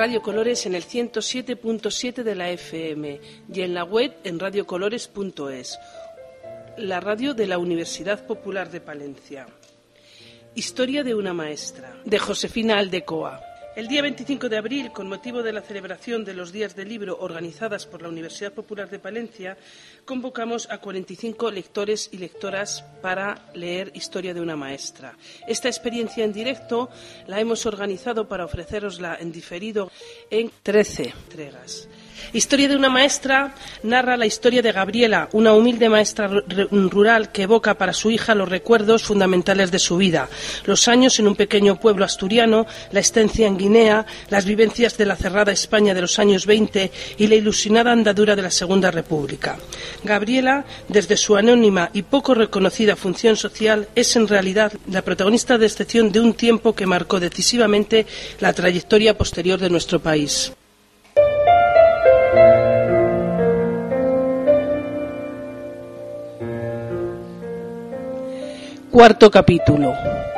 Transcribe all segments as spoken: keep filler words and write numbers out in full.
Radio Colores en el ciento siete punto siete de la F M y en la web en radio colores punto es, la radio de la Universidad Popular de Palencia. Historia de una maestra, de Josefina Aldecoa. El día veinticinco de abril, con motivo de la celebración de los Días del Libro organizadas por la Universidad Popular de Palencia, convocamos a cuarenta y cinco lectores y lectoras para leer Historia de una maestra. Esta experiencia en directo la hemos organizado para ofrecerosla en diferido en trece entregas. Historia de una maestra narra la historia de Gabriela, una humilde maestra rural que evoca para su hija los recuerdos fundamentales de su vida, los años en un pequeño pueblo asturiano, la estancia en Guinea, las vivencias de la cerrada España de los años veinte y la ilusionada andadura de la Segunda República. Gabriela, desde su anónima y poco reconocida función social, es en realidad la protagonista de excepción de un tiempo que marcó decisivamente la trayectoria posterior de nuestro país. Cuarto capítulo.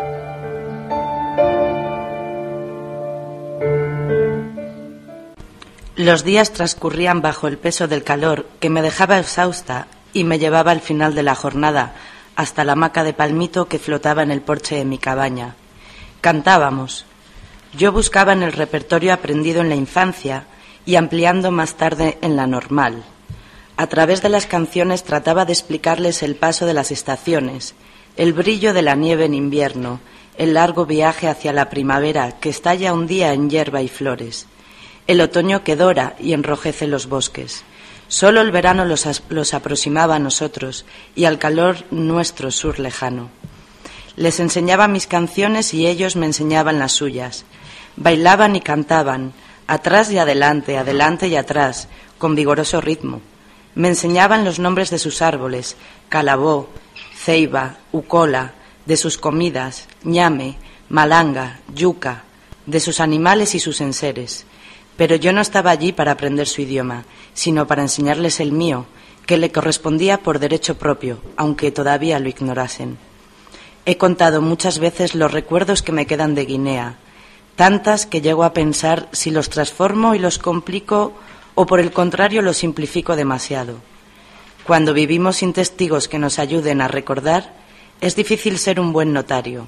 Los días transcurrían bajo el peso del calor que me dejaba exhausta y me llevaba al final de la jornada hasta la hamaca de palmito que flotaba en el porche de mi cabaña. Cantábamos. Yo buscaba en el repertorio aprendido en la infancia y ampliando más tarde en la normal. A través de las canciones trataba de explicarles el paso de las estaciones, el brillo de la nieve en invierno, el largo viaje hacia la primavera que estalla un día en hierba y flores, el otoño que dora y enrojece los bosques. Solo el verano los, as- los aproximaba a nosotros y al calor nuestro sur lejano. Les enseñaba mis canciones y ellos me enseñaban las suyas. Bailaban y cantaban, atrás y adelante, adelante y atrás, con vigoroso ritmo. Me enseñaban los nombres de sus árboles, calabó, ceiba, ucola, de sus comidas, ñame, malanga, yuca, de sus animales y sus enseres. Pero yo no estaba allí para aprender su idioma, sino para enseñarles el mío, que le correspondía por derecho propio, aunque todavía lo ignorasen. He contado muchas veces los recuerdos que me quedan de Guinea, tantas que llego a pensar si los transformo y los complico o por el contrario los simplifico demasiado. Cuando vivimos sin testigos que nos ayuden a recordar, es difícil ser un buen notario.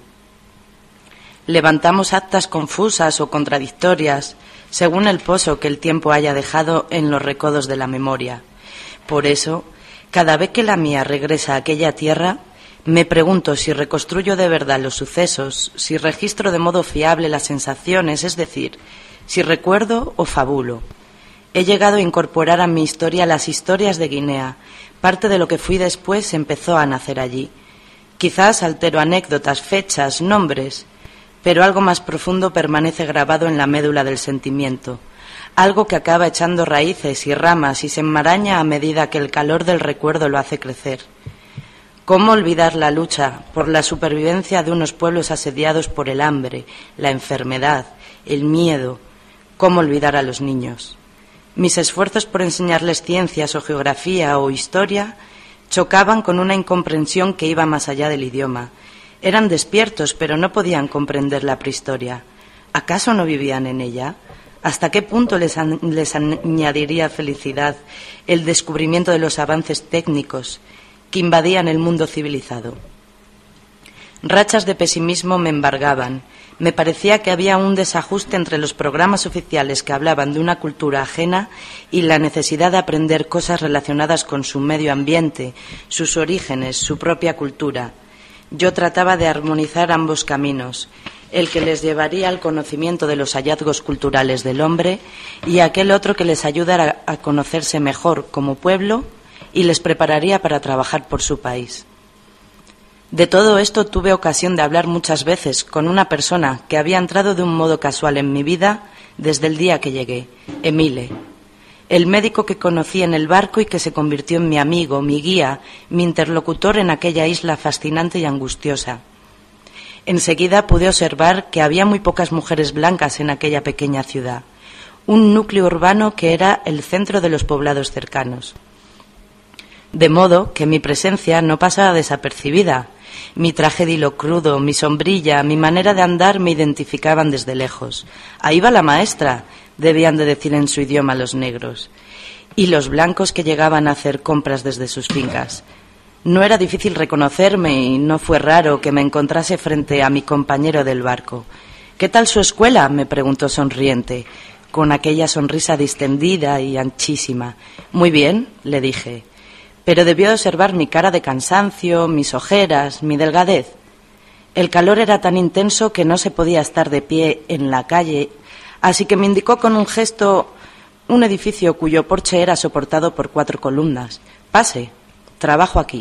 Levantamos actas confusas o contradictorias, según el pozo que el tiempo haya dejado en los recodos de la memoria. Por eso, cada vez que la mía regresa a aquella tierra, me pregunto si reconstruyo de verdad los sucesos, si registro de modo fiable las sensaciones, es decir, si recuerdo o fabulo. He llegado a incorporar a mi historia las historias de Guinea. Parte de lo que fui después empezó a nacer allí. Quizás altero anécdotas, fechas, nombres, pero algo más profundo permanece grabado en la médula del sentimiento, algo que acaba echando raíces y ramas y se enmaraña a medida que el calor del recuerdo lo hace crecer. ¿Cómo olvidar la lucha por la supervivencia de unos pueblos asediados por el hambre, la enfermedad, el miedo? ¿Cómo olvidar a los niños? Mis esfuerzos por enseñarles ciencias o geografía o historia chocaban con una incomprensión que iba más allá del idioma. Eran despiertos, pero no podían comprender la prehistoria. ¿Acaso no vivían en ella? ¿Hasta qué punto les, an- les añadiría felicidad el descubrimiento de los avances técnicos que invadían el mundo civilizado? Rachas de pesimismo me embargaban. Me parecía que había un desajuste entre los programas oficiales que hablaban de una cultura ajena y la necesidad de aprender cosas relacionadas con su medio ambiente, sus orígenes, su propia cultura. Yo trataba de armonizar ambos caminos, el que les llevaría al conocimiento de los hallazgos culturales del hombre y aquel otro que les ayudara a conocerse mejor como pueblo y les prepararía para trabajar por su país. De todo esto tuve ocasión de hablar muchas veces con una persona que había entrado de un modo casual en mi vida desde el día que llegué, Emile, el médico que conocí en el barco y que se convirtió en mi amigo, mi guía, mi interlocutor en aquella isla fascinante y angustiosa. Enseguida pude observar que había muy pocas mujeres blancas en aquella pequeña ciudad, un núcleo urbano que era el centro de los poblados cercanos. De modo que mi presencia no pasaba desapercibida. Mi traje de hilo crudo, mi sombrilla, mi manera de andar me identificaban desde lejos. Ahí va la maestra, debían de decir en su idioma los negros, y los blancos que llegaban a hacer compras desde sus fincas. No era difícil reconocerme y no fue raro que me encontrase frente a mi compañero del barco. «¿Qué tal su escuela?», me preguntó sonriente, con aquella sonrisa distendida y anchísima. «Muy bien», le dije, pero debió observar mi cara de cansancio, mis ojeras, mi delgadez. El calor era tan intenso que no se podía estar de pie en la calle, así que me indicó con un gesto un edificio cuyo porche era soportado por cuatro columnas. «Pase, trabajo aquí».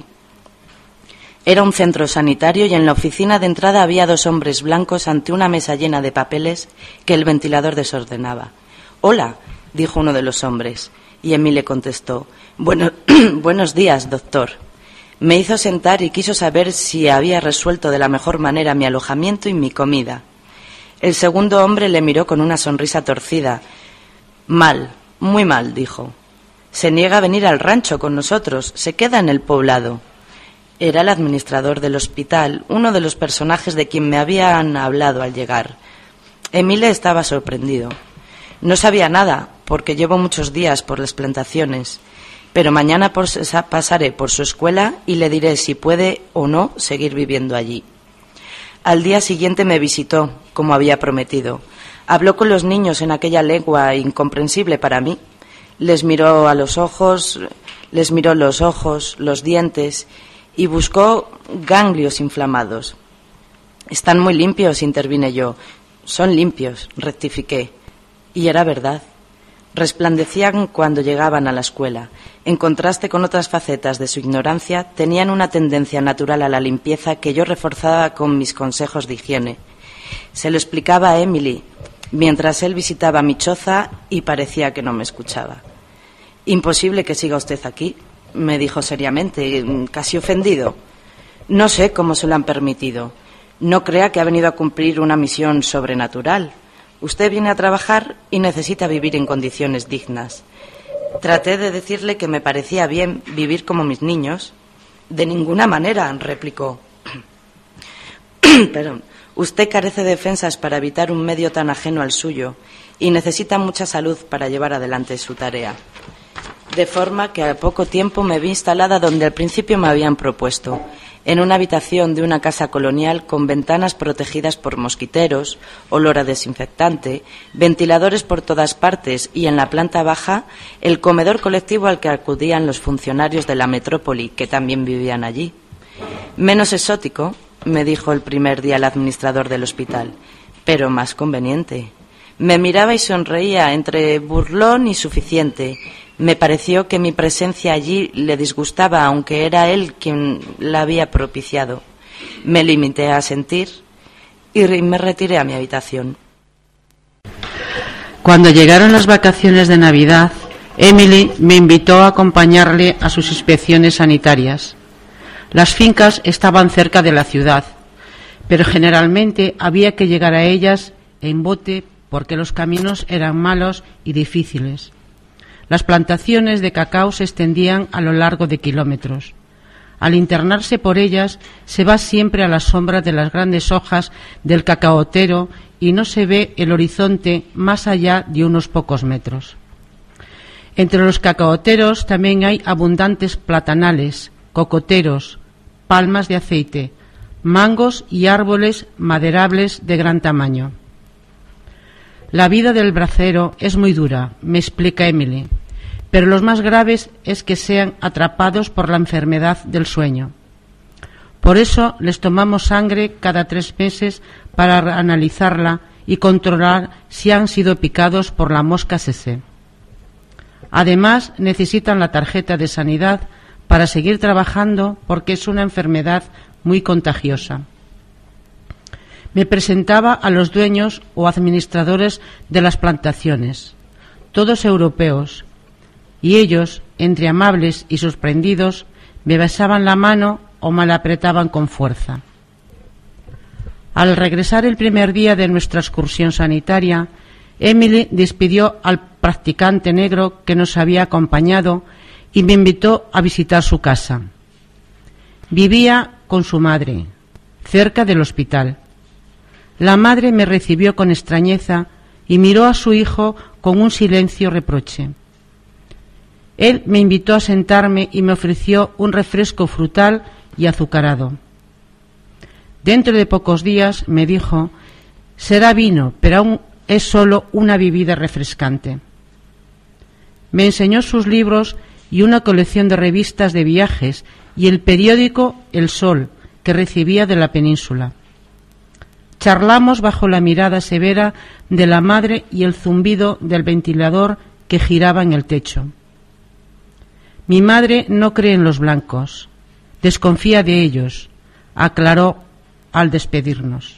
Era un centro sanitario y en la oficina de entrada había dos hombres blancos ante una mesa llena de papeles que el ventilador desordenaba. «Hola», dijo uno de los hombres, y Emily le contestó: bueno, «Buenos días, doctor». Me hizo sentar y quiso saber si había resuelto de la mejor manera mi alojamiento y mi comida. El segundo hombre le miró con una sonrisa torcida. «Mal, muy mal», dijo. «Se niega a venir al rancho con nosotros, se queda en el poblado». Era el administrador del hospital, uno de los personajes de quien me habían hablado al llegar. Emile estaba sorprendido. «No sabía nada, porque llevo muchos días por las plantaciones, pero mañana pasaré por su escuela y le diré si puede o no seguir viviendo allí». Al día siguiente me visitó, como había prometido. Habló con los niños en aquella lengua incomprensible para mí. Les miró a los ojos, les miró los ojos, los dientes, y buscó ganglios inflamados. «Están muy limpios», intervine yo. «Son limpios», rectifiqué. Y era verdad. Resplandecían cuando llegaban a la escuela. En contraste con otras facetas de su ignorancia, tenían una tendencia natural a la limpieza que yo reforzaba con mis consejos de higiene. Se lo explicaba a Emily, mientras él visitaba mi choza y parecía que no me escuchaba. «Imposible que siga usted aquí», me dijo seriamente, casi ofendido. «No sé cómo se lo han permitido. No crea que ha venido a cumplir una misión sobrenatural. Usted viene a trabajar y necesita vivir en condiciones dignas». Traté de decirle que me parecía bien vivir como mis niños. «De ninguna manera», replicó. Perdón. «Usted carece de defensas para evitar un medio tan ajeno al suyo y necesita mucha salud para llevar adelante su tarea». De forma que al poco tiempo me vi instalada donde al principio me habían propuesto, en una habitación de una casa colonial con ventanas protegidas por mosquiteros, olor a desinfectante, ventiladores por todas partes y en la planta baja el comedor colectivo al que acudían los funcionarios de la metrópoli que también vivían allí. «Menos exótico», me dijo el primer día el administrador del hospital, «pero más conveniente». Me miraba y sonreía entre burlón y suficiente. Me pareció que mi presencia allí le disgustaba, aunque era él quien la había propiciado. Me limité a sentir y me retiré a mi habitación. Cuando llegaron las vacaciones de Navidad, Emily me invitó a acompañarle a sus inspecciones sanitarias. Las fincas estaban cerca de la ciudad, pero generalmente había que llegar a ellas en bote porque los caminos eran malos y difíciles. Las plantaciones de cacao se extendían a lo largo de kilómetros. Al internarse por ellas, se va siempre a la sombra de las grandes hojas del cacaotero y no se ve el horizonte más allá de unos pocos metros. Entre los cacaoteros también hay abundantes platanales, cocoteros, palmas de aceite, mangos y árboles maderables de gran tamaño. La vida del bracero es muy dura, me explica Emily, pero lo más grave es que sean atrapados por la enfermedad del sueño. Por eso les tomamos sangre cada tres meses para analizarla y controlar si han sido picados por la mosca C C. Además, necesitan la tarjeta de sanidad para seguir trabajando porque es una enfermedad muy contagiosa. Me presentaba a los dueños o administradores de las plantaciones, todos europeos, y ellos, entre amables y sorprendidos, me besaban la mano o me la apretaban con fuerza. Al regresar el primer día de nuestra excursión sanitaria, Emily despidió al practicante negro que nos había acompañado y me invitó a visitar su casa. Vivía con su madre, cerca del hospital. La madre me recibió con extrañeza y miró a su hijo con un silencio reproche. Él me invitó a sentarme y me ofreció un refresco frutal y azucarado. Dentro de pocos días, me dijo, será vino, pero aún es solo una bebida refrescante. Me enseñó sus libros y una colección de revistas de viajes y el periódico El Sol, que recibía de la península. Charlamos bajo la mirada severa de la madre y el zumbido del ventilador que giraba en el techo. Mi madre no cree en los blancos, desconfía de ellos, aclaró al despedirnos.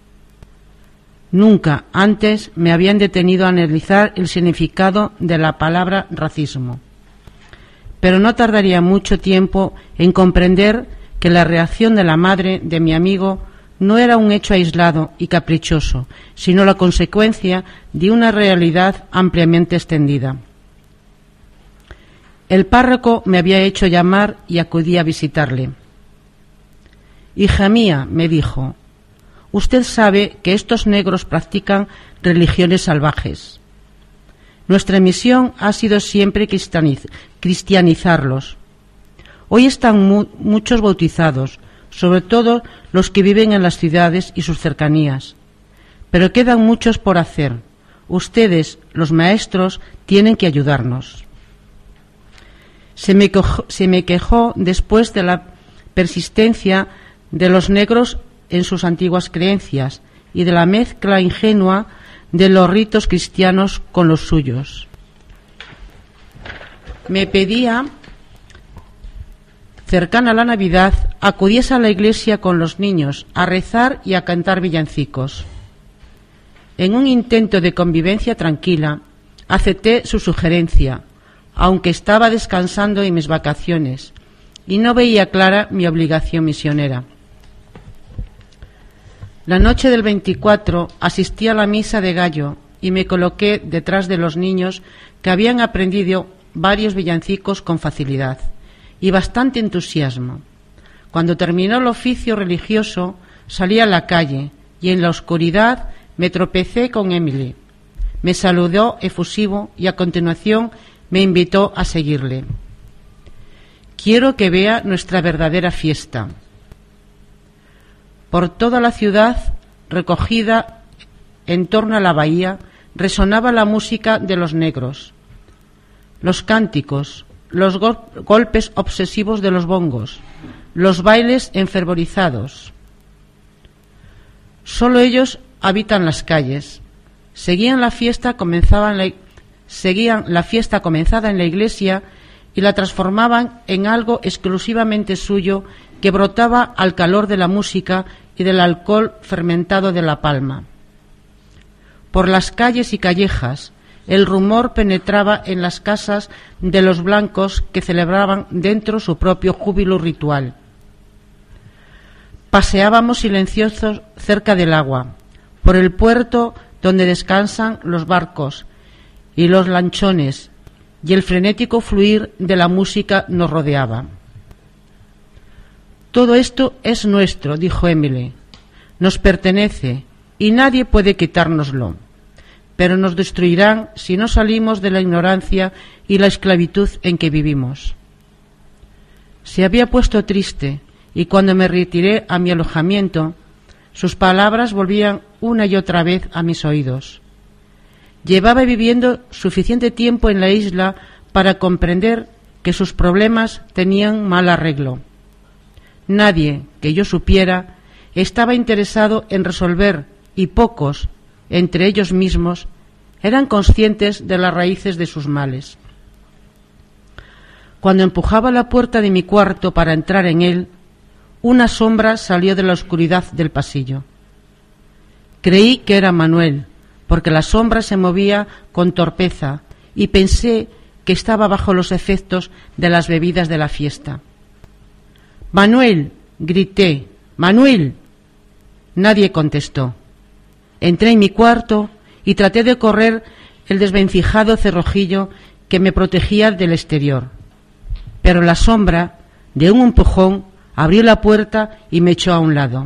Nunca antes me habían detenido a analizar el significado de la palabra racismo, pero no tardaría mucho tiempo en comprender que la reacción de la madre de mi amigo no era un hecho aislado y caprichoso, sino la consecuencia de una realidad ampliamente extendida. El párroco me había hecho llamar y acudí a visitarle. Hija mía, me dijo, usted sabe que estos negros practican religiones salvajes. Nuestra misión ha sido siempre cristianiz- cristianizarlos. Hoy están mu- muchos bautizados, sobre todo los que viven en las ciudades y sus cercanías. Pero quedan muchos por hacer. Ustedes, los maestros, tienen que ayudarnos. Se me, quejó, se me quejó después de la persistencia de los negros en sus antiguas creencias y de la mezcla ingenua de los ritos cristianos con los suyos. Me pedía, cercana a la Navidad, acudiese a la iglesia con los niños a rezar y a cantar villancicos. En un intento de convivencia tranquila, acepté su sugerencia, aunque estaba descansando en mis vacaciones y no veía clara mi obligación misionera. La noche del veinticuatro asistí a la misa de gallo y me coloqué detrás de los niños que habían aprendido varios villancicos con facilidad y bastante entusiasmo. Cuando terminó el oficio religioso, salí a la calle y en la oscuridad me tropecé con Emily. Me saludó efusivo y a continuación me invitó a seguirle. Quiero que vea nuestra verdadera fiesta. Por toda la ciudad, recogida en torno a la bahía, resonaba la música de los negros, los cánticos, los gol- golpes obsesivos de los bongos, los bailes enfervorizados. Solo ellos habitan las calles. Seguían la fiesta comenzaba en la, seguían la fiesta comenzada en la iglesia y la transformaban en algo exclusivamente suyo que brotaba al calor de la música y del alcohol fermentado de la palma. Por las calles y callejas, el rumor penetraba en las casas de los blancos que celebraban dentro su propio júbilo ritual. Paseábamos silenciosos cerca del agua, por el puerto donde descansan los barcos y los lanchones, y el frenético fluir de la música nos rodeaba. Todo esto es nuestro, dijo Emily, nos pertenece y nadie puede quitárnoslo, pero nos destruirán si no salimos de la ignorancia y la esclavitud en que vivimos. Se había puesto triste y cuando me retiré a mi alojamiento, sus palabras volvían una y otra vez a mis oídos. Llevaba viviendo suficiente tiempo en la isla para comprender que sus problemas tenían mal arreglo. Nadie, que yo supiera, estaba interesado en resolver y pocos, entre ellos mismos, eran conscientes de las raíces de sus males. Cuando empujaba la puerta de mi cuarto para entrar en él, una sombra salió de la oscuridad del pasillo. Creí que era Manuel, porque la sombra se movía con torpeza y pensé que estaba bajo los efectos de las bebidas de la fiesta. «Manuel», grité, «Manuel». Nadie contestó. Entré en mi cuarto y traté de correr el desvencijado cerrojillo que me protegía del exterior. Pero la sombra, de un empujón, abrió la puerta y me echó a un lado.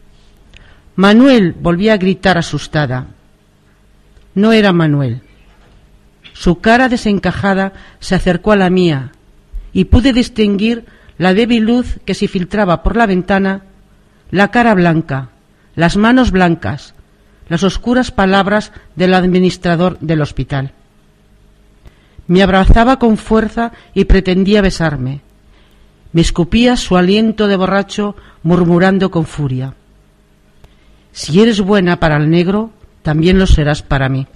«Manuel», volví a gritar asustada. No era Manuel. Su cara desencajada se acercó a la mía y pude distinguir la débil luz que se filtraba por la ventana, la cara blanca, las manos blancas, las oscuras palabras del administrador del hospital. Me abrazaba con fuerza y pretendía besarme. Me escupía su aliento de borracho, murmurando con furia: si eres buena para el negro, también lo serás para mí.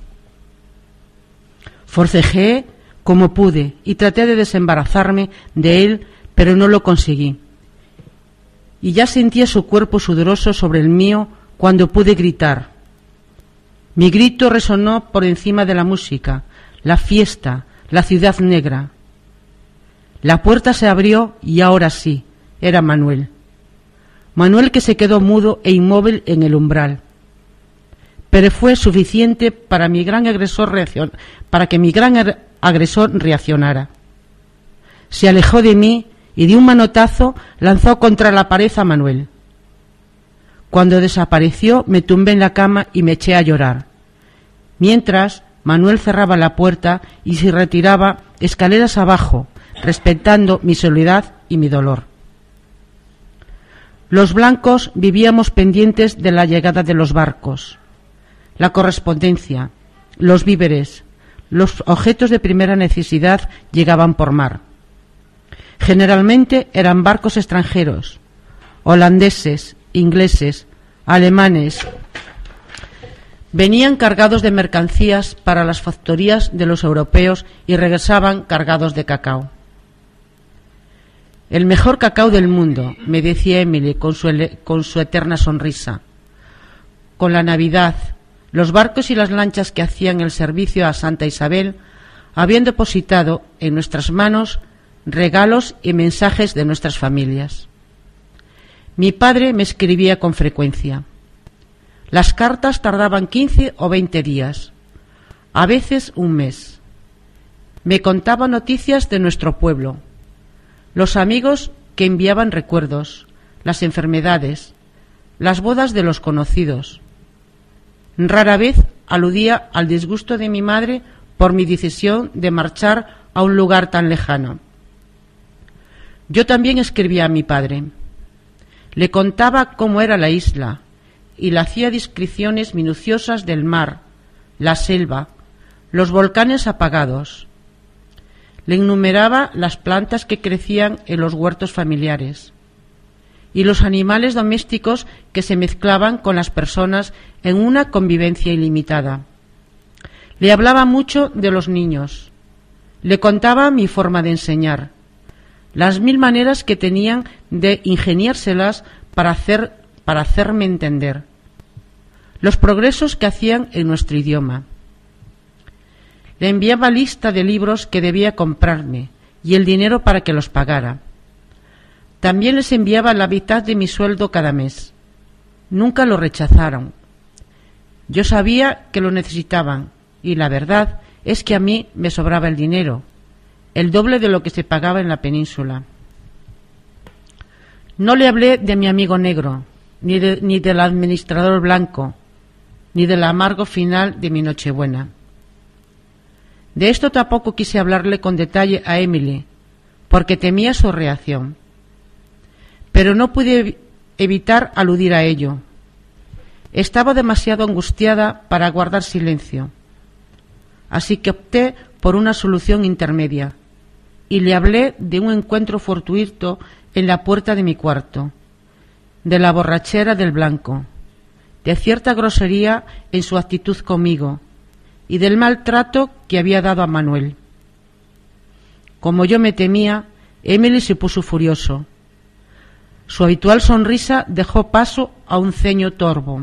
Forcejeé como pude y traté de desembarazarme de él, pero no lo conseguí. Y ya sentía su cuerpo sudoroso sobre el mío cuando pude gritar. Mi grito resonó por encima de la música, la fiesta, la ciudad negra. La puerta se abrió y ahora sí, era Manuel. Manuel, que se quedó mudo e inmóvil en el umbral. Pero fue suficiente para mi gran agresor reaccion- para que mi gran agresor reaccionara. Se alejó de mí y de un manotazo lanzó contra la pared a Manuel. Cuando desapareció, me tumbé en la cama y me eché a llorar. Mientras, Manuel cerraba la puerta y se retiraba escaleras abajo, respetando mi soledad y mi dolor. Los blancos vivíamos pendientes de la llegada de los barcos, la correspondencia, los víveres, los objetos de primera necesidad llegaban por mar. Generalmente eran barcos extranjeros, holandeses, ingleses, alemanes. Venían cargados de mercancías para las factorías de los europeos y regresaban cargados de cacao. El mejor cacao del mundo, me decía Emily con su, con su eterna sonrisa. Con la Navidad, los barcos y las lanchas que hacían el servicio a Santa Isabel habían depositado en nuestras manos regalos y mensajes de nuestras familias. Mi padre me escribía con frecuencia. Las cartas tardaban quince o veinte días, a veces un mes. Me contaba noticias de nuestro pueblo, los amigos que enviaban recuerdos, las enfermedades, las bodas de los conocidos. Rara vez aludía al disgusto de mi madre por mi decisión de marchar a un lugar tan lejano. Yo también escribía a mi padre. Le contaba cómo era la isla y le hacía descripciones minuciosas del mar, la selva, los volcanes apagados. Le enumeraba las plantas que crecían en los huertos familiares y los animales domésticos que se mezclaban con las personas en una convivencia ilimitada. Le hablaba mucho de los niños. Le contaba mi forma de enseñar, las mil maneras que tenían de ingeniárselas para hacer, para hacerme entender, los progresos que hacían en nuestro idioma. Le enviaba lista de libros que debía comprarme y el dinero para que los pagara. También les enviaba la mitad de mi sueldo cada mes. Nunca lo rechazaron. Yo sabía que lo necesitaban y la verdad es que a mí me sobraba el dinero, el doble de lo que se pagaba en la península. No le hablé de mi amigo negro, ni, de, ni del administrador blanco, ni del amargo final de mi Nochebuena. De esto tampoco quise hablarle con detalle a Emily, porque temía su reacción. Pero no pude evitar aludir a ello. Estaba demasiado angustiada para guardar silencio. Así que opté por una solución intermedia y le hablé de un encuentro fortuito en la puerta de mi cuarto, de la borrachera del blanco, de cierta grosería en su actitud conmigo y del maltrato que había dado a Manuel. Como yo me temía, Emily se puso furioso. Su habitual sonrisa dejó paso a un ceño torvo.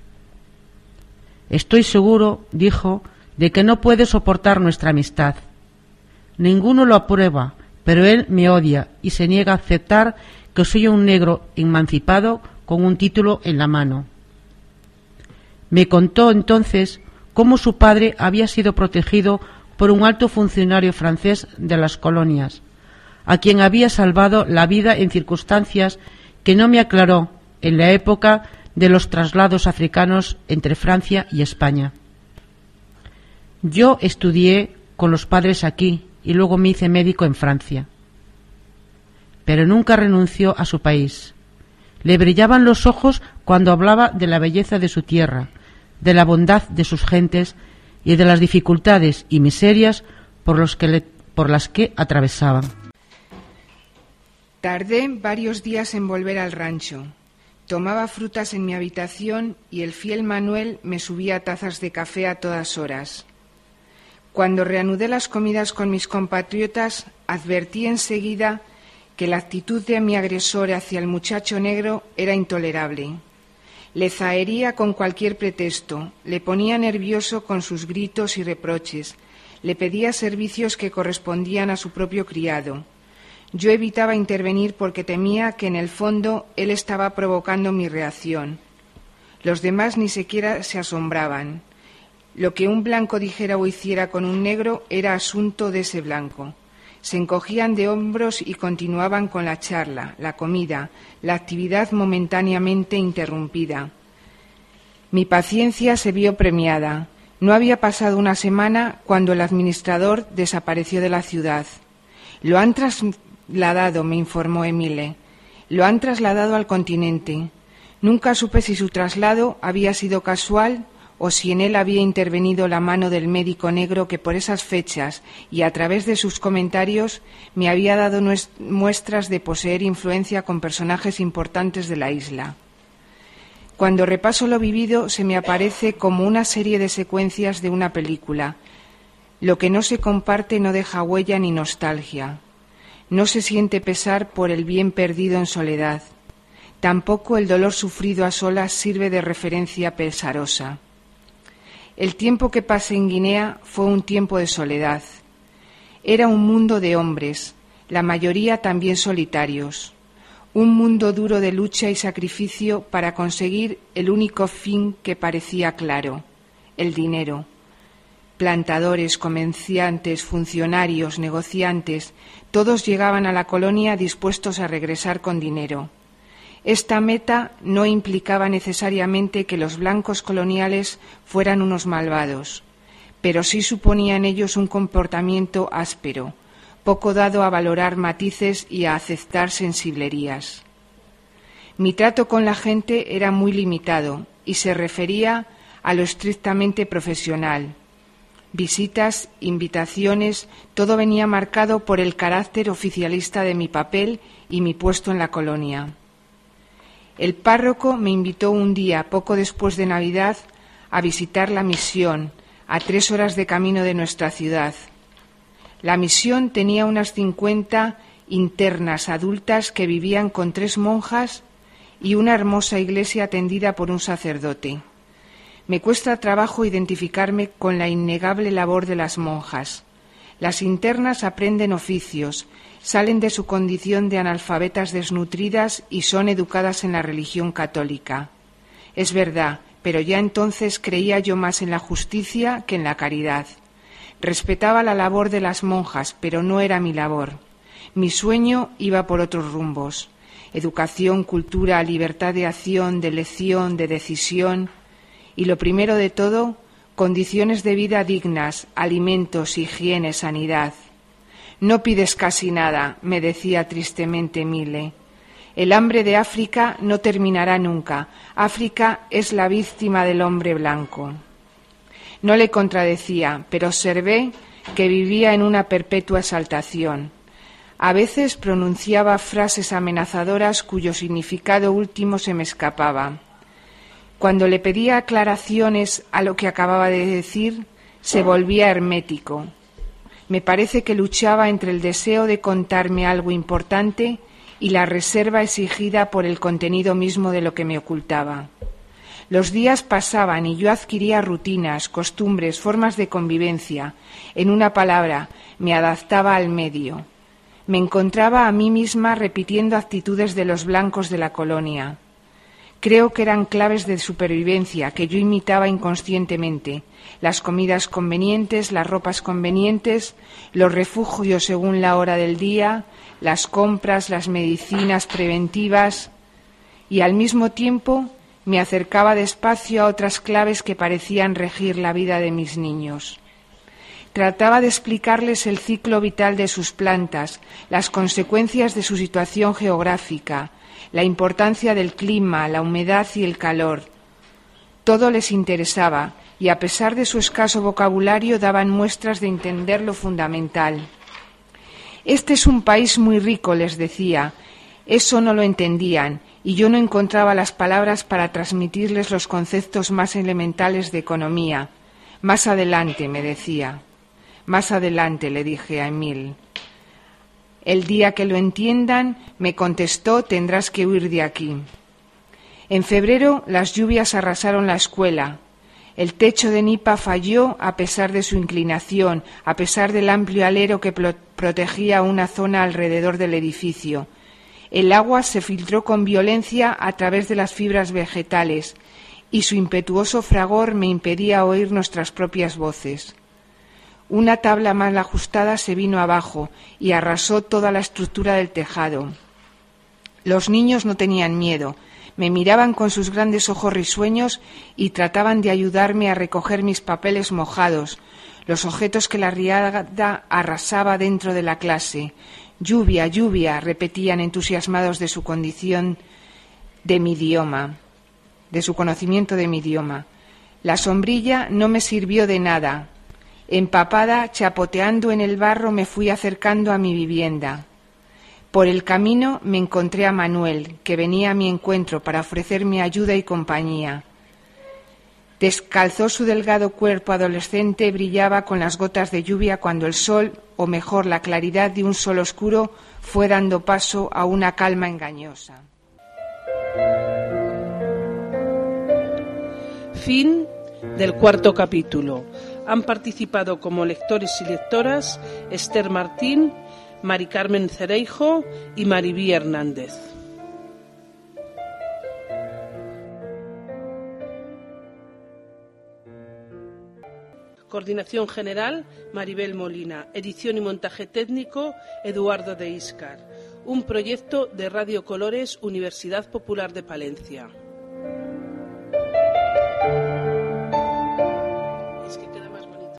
Estoy seguro, dijo, de que no puede soportar nuestra amistad. Ninguno lo aprueba, pero él me odia y se niega a aceptar que soy un negro emancipado con un título en la mano. Me contó entonces cómo su padre había sido protegido por un alto funcionario francés de las colonias, a quien había salvado la vida en circunstancias que no me aclaró en la época de los traslados africanos entre Francia y España. Yo estudié con los padres aquí y luego me hice médico en Francia. Pero nunca renunció a su país. Le brillaban los ojos cuando hablaba de la belleza de su tierra, de la bondad de sus gentes y de las dificultades y miserias por, los que le, por las que atravesaban. Tardé varios días en volver al rancho. Tomaba frutas en mi habitación y el fiel Manuel me subía tazas de café a todas horas. Cuando reanudé las comidas con mis compatriotas, advertí enseguida que la actitud de mi agresor hacia el muchacho negro era intolerable. Le zahería con cualquier pretexto, le ponía nervioso con sus gritos y reproches, le pedía servicios que correspondían a su propio criado. Yo evitaba intervenir porque temía que en el fondo él estaba provocando mi reacción. Los demás ni siquiera se asombraban. Lo que un blanco dijera o hiciera con un negro era asunto de ese blanco. Se encogían de hombros y continuaban con la charla, la comida, la actividad momentáneamente interrumpida. Mi paciencia se vio premiada. No había pasado una semana cuando el administrador desapareció de la ciudad. Lo han trasladado, me informó Emile. Lo han trasladado al continente. Nunca supe si su traslado había sido casual o si en él había intervenido la mano del médico negro que por esas fechas y a través de sus comentarios me había dado muestras de poseer influencia con personajes importantes de la isla. Cuando repaso lo vivido se me aparece como una serie de secuencias de una película. Lo que no se comparte no deja huella ni nostalgia. No se siente pesar por el bien perdido en soledad. Tampoco el dolor sufrido a solas sirve de referencia pesarosa. El tiempo que pasé en Guinea fue un tiempo de soledad. Era un mundo de hombres, la mayoría también solitarios. Un mundo duro de lucha y sacrificio para conseguir el único fin que parecía claro, el dinero. Plantadores, comerciantes, funcionarios, negociantes, todos llegaban a la colonia dispuestos a regresar con dinero. Esta meta no implicaba necesariamente que los blancos coloniales fueran unos malvados, pero sí suponía en ellos un comportamiento áspero, poco dado a valorar matices y a aceptar sensiblerías. Mi trato con la gente era muy limitado y se refería a lo estrictamente profesional. Visitas, invitaciones, todo venía marcado por el carácter oficialista de mi papel y mi puesto en la colonia. El párroco me invitó un día, poco después de Navidad, a visitar la misión, a tres horas de camino de nuestra ciudad. La misión tenía unas cincuenta internas adultas que vivían con tres monjas y una hermosa iglesia atendida por un sacerdote. Me cuesta trabajo identificarme con la innegable labor de las monjas. Las internas aprenden oficios, salen de su condición de analfabetas desnutridas y son educadas en la religión católica. Es verdad, pero ya entonces creía yo más en la justicia que en la caridad. Respetaba la labor de las monjas, pero no era mi labor. Mi sueño iba por otros rumbos. Educación, cultura, libertad de acción, de elección, de decisión y, lo primero de todo, condiciones de vida dignas, alimentos, higiene, sanidad. No pides casi nada, me decía tristemente Mile. El hambre de África no terminará nunca. África es la víctima del hombre blanco. No le contradecía, pero observé que vivía en una perpetua exaltación. A veces pronunciaba frases amenazadoras cuyo significado último se me escapaba. Cuando le pedía aclaraciones a lo que acababa de decir, se volvía hermético. Me parece que luchaba entre el deseo de contarme algo importante y la reserva exigida por el contenido mismo de lo que me ocultaba. Los días pasaban y yo adquiría rutinas, costumbres, formas de convivencia. En una palabra, me adaptaba al medio. Me encontraba a mí misma repitiendo actitudes de los blancos de la colonia. Creo que eran claves de supervivencia que yo imitaba inconscientemente. Las comidas convenientes, las ropas convenientes, los refugios según la hora del día, las compras, las medicinas preventivas, y al mismo tiempo me acercaba despacio a otras claves que parecían regir la vida de mis niños. Trataba de explicarles el ciclo vital de sus plantas, las consecuencias de su situación geográfica, la importancia del clima, la humedad y el calor. Todo les interesaba y, a pesar de su escaso vocabulario, daban muestras de entender lo fundamental. Este es un país muy rico, les decía. Eso no lo entendían y yo no encontraba las palabras para transmitirles los conceptos más elementales de economía. Más adelante, me decía. Más adelante, le dije a Emil. El día que lo entiendan, me contestó, tendrás que huir de aquí. En febrero las lluvias arrasaron la escuela. El techo de Nipa falló a pesar de su inclinación, a pesar del amplio alero que pro- protegía una zona alrededor del edificio. El agua se filtró con violencia a través de las fibras vegetales y su impetuoso fragor me impedía oír nuestras propias voces. Una tabla mal ajustada se vino abajo y arrasó toda la estructura del tejado. Los niños no tenían miedo, me miraban con sus grandes ojos risueños y trataban de ayudarme a recoger mis papeles mojados, los objetos que la riada arrasaba dentro de la clase. Lluvia, lluvia, repetían entusiasmados de su condición de mi idioma, de su conocimiento de mi idioma. La sombrilla no me sirvió de nada. Empapada, chapoteando en el barro, me fui acercando a mi vivienda. Por el camino me encontré a Manuel, que venía a mi encuentro para ofrecerme ayuda y compañía. Descalzó su delgado cuerpo adolescente, brillaba con las gotas de lluvia cuando el sol, o mejor la claridad de un sol oscuro, fue dando paso a una calma engañosa. Fin del cuarto capítulo. Han participado como lectores y lectoras Esther Martín, Mari Carmen Cereijo y Maribí Hernández. Coordinación general, Maribel Molina. Edición y montaje técnico, Eduardo de Íscar. Un proyecto de Radio Colores, Universidad Popular de Palencia.